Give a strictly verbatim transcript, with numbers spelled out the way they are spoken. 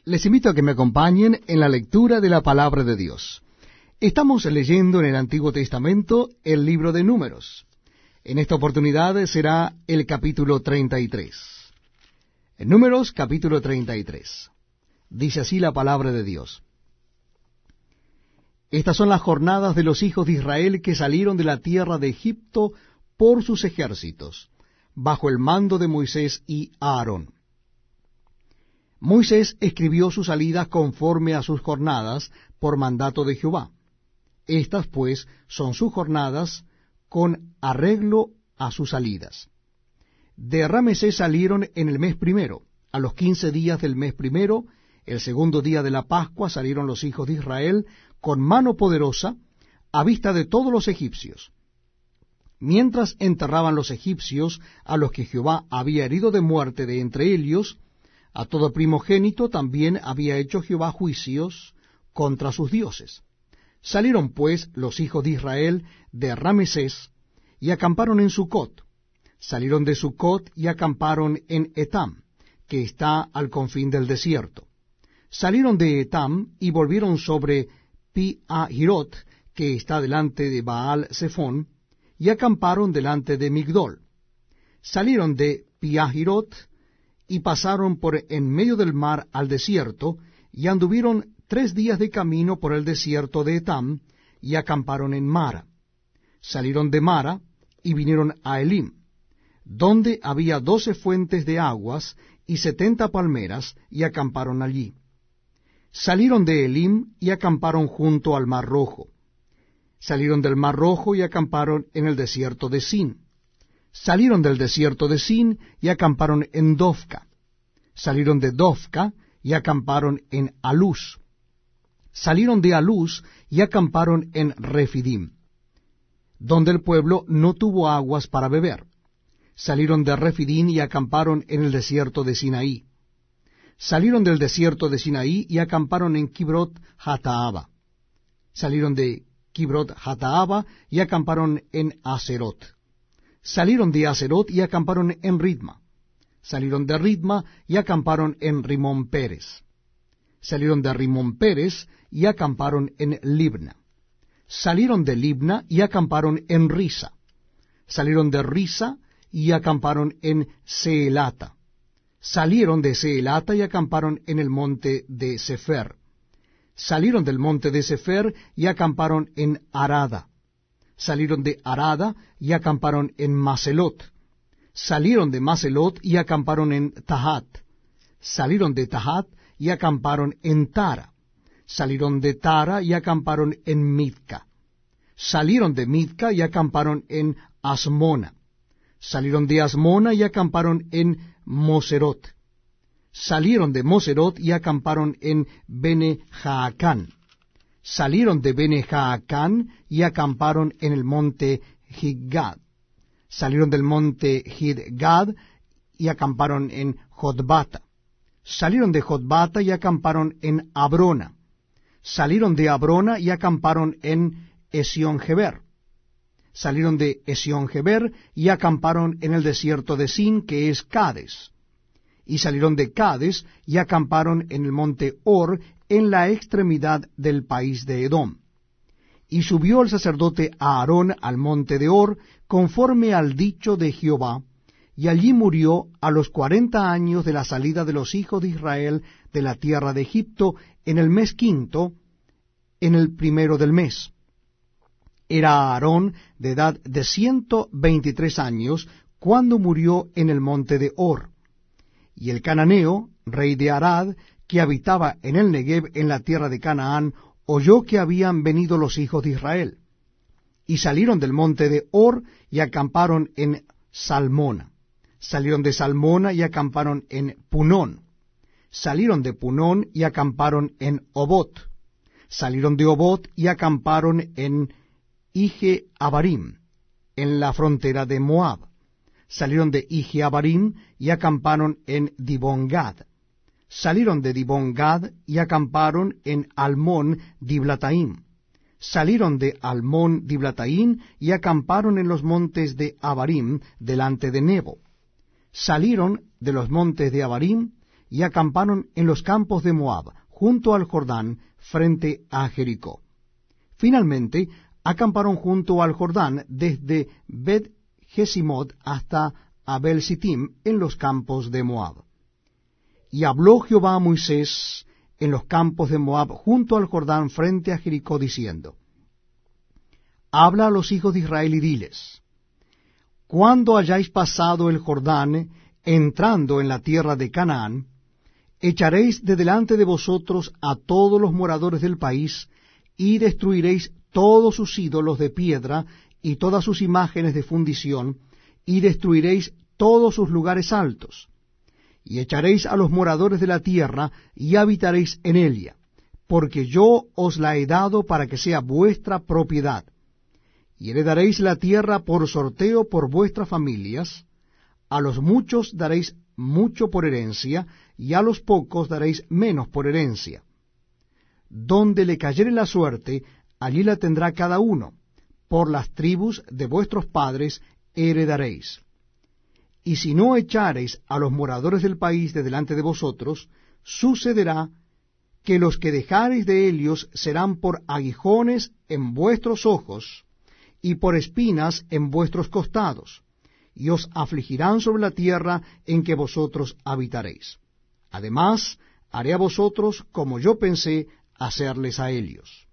Les invito a que me acompañen en la lectura de la palabra de Dios. Estamos leyendo en el Antiguo Testamento el libro de Números. En esta oportunidad será el capítulo treinta y tres. En Números, capítulo treinta y tres. Dice así la palabra de Dios. Estas son las jornadas de los hijos de Israel que salieron de la tierra de Egipto por sus ejércitos, bajo el mando de Moisés y Aarón. Moisés escribió sus salidas conforme a sus jornadas por mandato de Jehová. Estas, pues, son sus jornadas con arreglo a sus salidas. De Ramesés salieron en el mes primero, a los quince días del mes primero, el segundo día de la Pascua, salieron los hijos de Israel con mano poderosa, a vista de todos los egipcios. Mientras enterraban los egipcios a los que Jehová había herido de muerte de entre ellos, a todo primogénito también había hecho Jehová juicios contra sus dioses. Salieron pues los hijos de Israel de Ramesés y acamparon en Sucot. Salieron de Sucot y acamparon en Etam, que está al confín del desierto. Salieron de Etam y volvieron sobre Pi-Hahirot, que está delante de Baal-Zephón, y acamparon delante de Migdol. Salieron de Pi-Hahirot y pasaron por en medio del mar al desierto, y anduvieron tres días de camino por el desierto de Etam, y acamparon en Mara. Salieron de Mara, y vinieron a Elim, donde había doce fuentes de aguas, y setenta palmeras, y acamparon allí. Salieron de Elim, y acamparon junto al mar Rojo. Salieron del mar Rojo, y acamparon en el desierto de Sin. Salieron del desierto de Sin y acamparon en Dofca. Salieron de Dofca y acamparon en Alús. Salieron de Alús y acamparon en Refidim, donde el pueblo no tuvo aguas para beber. Salieron de Refidim y acamparon en el desierto de Sinaí. Salieron del desierto de Sinaí y acamparon en Kibrot Hataaba. Salieron de Kibrot Hataaba y acamparon en Aserot. Salieron de Aserot y acamparon en Ritma. Salieron de Ritma y acamparon en Rimón Pérez. Salieron de Rimón Pérez y acamparon en Libna. Salieron de Libna y acamparon en Risa. Salieron de Risa y acamparon en Seelata. Salieron de Seelata y acamparon en el monte de Sefer. Salieron del monte de Sefer y acamparon en Arada. Salieron de Arada y acamparon en Maselot. Salieron de Maselot y acamparon en Tahat. Salieron de Tahat y acamparon en Tara. Salieron de Tara y acamparon en Midca. Salieron de Midca y acamparon en Asmona. Salieron de Asmona y acamparon en Moserot. Salieron de Moserot y acamparon en Bene-Jaacán. Salieron de Bene-Jaacán y acamparon en el monte Gidgad. Salieron del monte Gidgad y acamparon en Jotbata. Salieron de Jotbata y acamparon en Abrona. Salieron de Abrona y acamparon en Esión-Geber. Salieron de Esión-Geber y acamparon en el desierto de Sin, que es Cades. Y salieron de Cades y acamparon en el monte Or, en la extremidad del país de Edom. Y subió el sacerdote Aarón al monte de Or, conforme al dicho de Jehová, y allí murió a los cuarenta años de la salida de los hijos de Israel de la tierra de Egipto, en el mes quinto, en el primero del mes. Era Aarón de edad de ciento veintitrés años, cuando murió en el monte de Or. Y el cananeo, rey de Arad, que habitaba en el Negev en la tierra de Canaán, oyó que habían venido los hijos de Israel. Y salieron del monte de Or y acamparon en Salmona. Salieron de Salmona y acamparon en Punón. Salieron de Punón y acamparon en Obot. Salieron de Obot y acamparon en Ije Abarim, en la frontera de Moab. Salieron de Ije Abarim y acamparon en Dibón-Gad. Salieron de Dibón-Gad y acamparon en Almón Diblataim. Salieron de Almón Diblataim y acamparon en los montes de Abarim delante de Nebo. Salieron de los montes de Abarim y acamparon en los campos de Moab, junto al Jordán, frente a Jericó. Finalmente, acamparon junto al Jordán, desde Bet-Jesimot hasta Abel-Sittim, en los campos de Moab. Y habló Jehová a Moisés en los campos de Moab, junto al Jordán, frente a Jericó, diciendo: Habla a los hijos de Israel y diles: Cuando hayáis pasado el Jordán, entrando en la tierra de Canaán, echaréis de delante de vosotros a todos los moradores del país, y destruiréis todos sus ídolos de piedra y todas sus imágenes de fundición, y destruiréis todos sus lugares altos. Y echaréis a los moradores de la tierra, y habitaréis en ella, porque yo os la he dado para que sea vuestra propiedad. Y heredaréis la tierra por sorteo por vuestras familias, a los muchos daréis mucho por herencia, y a los pocos daréis menos por herencia. Donde le cayere la suerte, allí la tendrá cada uno, por las tribus de vuestros padres heredaréis. Y si no echareis a los moradores del país de delante de vosotros, sucederá que los que dejareis de ellos serán por aguijones en vuestros ojos, y por espinas en vuestros costados, y os afligirán sobre la tierra en que vosotros habitaréis. Además, haré a vosotros como yo pensé hacerles a ellos.